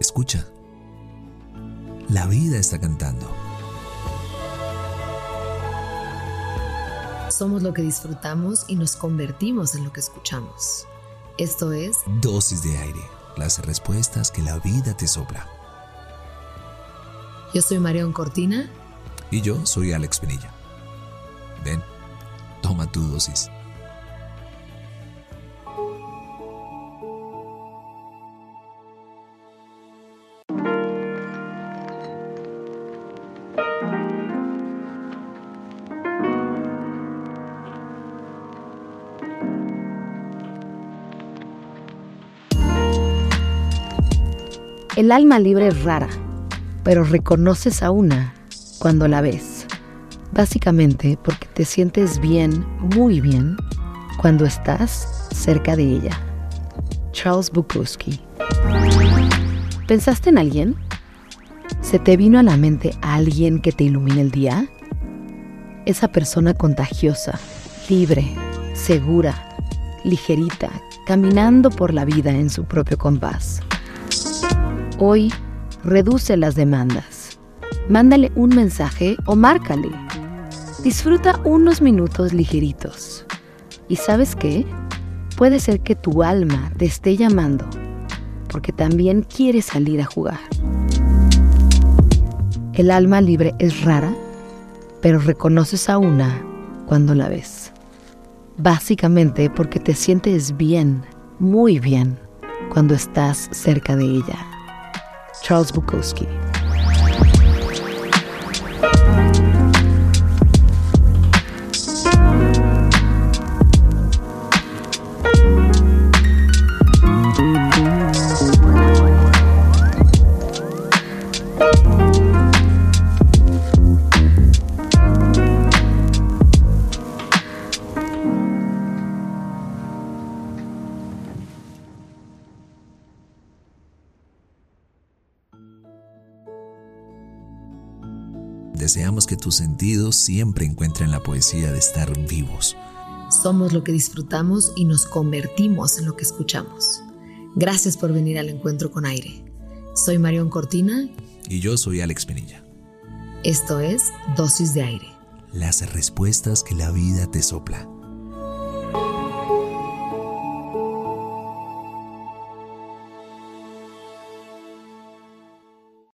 Escucha. La vida está cantando. Somos lo que disfrutamos y nos convertimos en lo que escuchamos. Esto es Dosis de aire. Las respuestas que la vida te sopla. Yo soy Marión Cortina. Y yo soy Alex Pinilla. Ven, toma tu dosis. El alma libre es rara, pero reconoces a una cuando la ves. Básicamente porque te sientes bien, muy bien, cuando estás cerca de ella. Charles Bukowski. ¿Pensaste en alguien? ¿Se te vino a la mente alguien que te ilumine el día? Esa persona contagiosa, libre, segura, ligerita, caminando por la vida en su propio compás. Hoy, reduce las demandas. Mándale un mensaje o márcale. Disfruta unos minutos ligeritos. ¿Y sabes qué? Puede ser que tu alma te esté llamando, porque también quiere salir a jugar. El alma libre es rara, pero reconoces a una cuando la ves. Básicamente porque te sientes bien, muy bien, cuando estás cerca de ella. Charles Bukowski. Deseamos que tus sentidos siempre encuentren la poesía de estar vivos. Somos lo que disfrutamos y nos convertimos en lo que escuchamos. Gracias por venir al encuentro con aire. Soy Marión Cortina. Y yo soy Alex Pinilla. Esto es Dosis de Aire. Las respuestas que la vida te sopla.